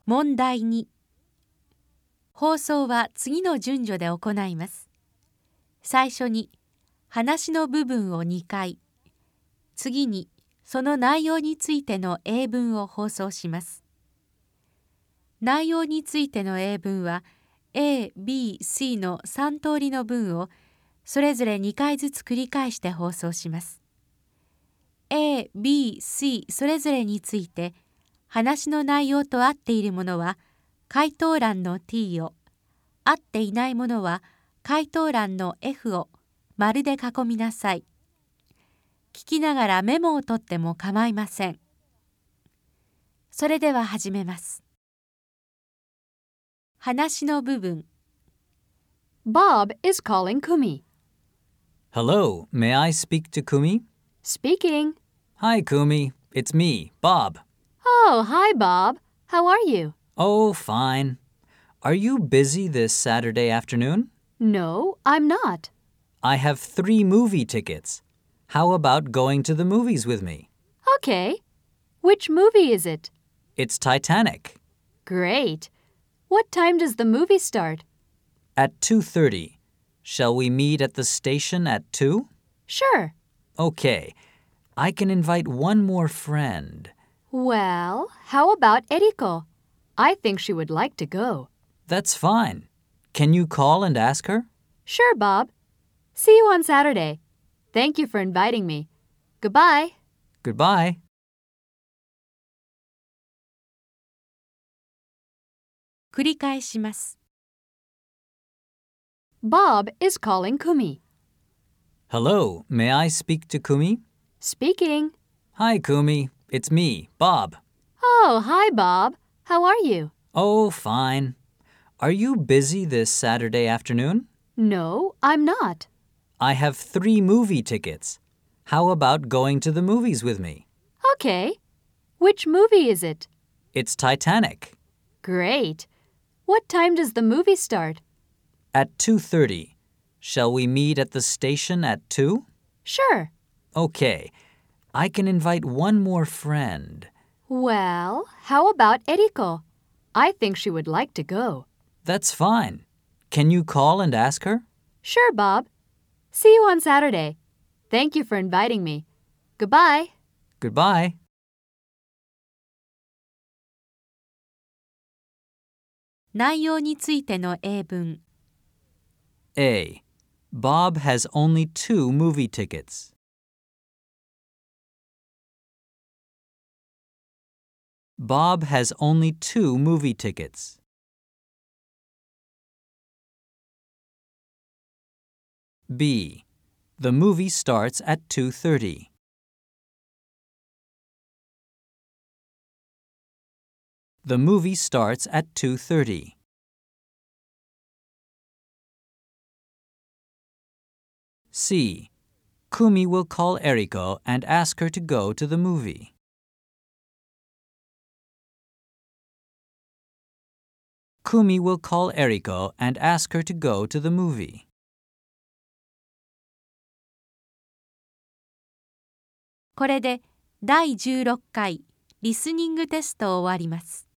問題2。放送は次の順序で行います。最初に話の部分を2回、次にその内容についての英文を放送します。内容についての英文は A、B、C の3通りの文をそれぞれ2回ずつ繰り返して放送します。A、B、C それぞれについて話の内容と合っているものは回答欄の T を、合っていないものは回答欄の F を丸で囲みなさい。聞きながらメモを取っても構いません。それでは始めます。話の部分。 Bob is calling Kumi. Hello, may I speak to Kumi? Speaking. Hi, Kumi. It's me, Bob. Oh, hi, Bob. How are you? Oh, fine. Are you busy this Saturday afternoon? No, I'm not. I have 3 movie tickets. How about going to the movies with me? Okay. Which movie is it? It's Titanic. Great. What time does the movie start? At 2:30. Shall we meet at the station at 2? Sure. Okay. I can invite one more friend. Well, how about Eriko? I think she would like to go. That's fine. Can you call and ask her? Sure, Bob. See you on Saturday. Thank you for inviting me. Goodbye. Goodbye. 繰り返します。 Bob is calling Kumi. Hello, may I speak to Kumi? Speaking. Hi, Kumi. It's me, Bob. Oh, hi, Bob. How are you? Oh, fine. Are you busy this Saturday afternoon? No, I'm not. I have 3 movie tickets. How about going to the movies with me? Okay. Which movie is it? It's Titanic. Great. What time does the movie start? At 2:30. Shall we meet at the station at 2? Sure. Okay. I can invite one more friend. Well, how about Eriko? I think she would like to go. That's fine. Can you call and ask her? Sure, Bob. See you on Saturday. Thank you for inviting me. Goodbye. Goodbye. 内容についての英文。 A. Bob has only 2 movie tickets. Bob has only 2 movie tickets. B. The movie starts at 2:30. The movie starts at 2:30. C. Kumi will call Eriko and ask her to go to the movie. Kumi will call Eriko and ask her to go to the movie. これで第16回リスニングテストを終わります。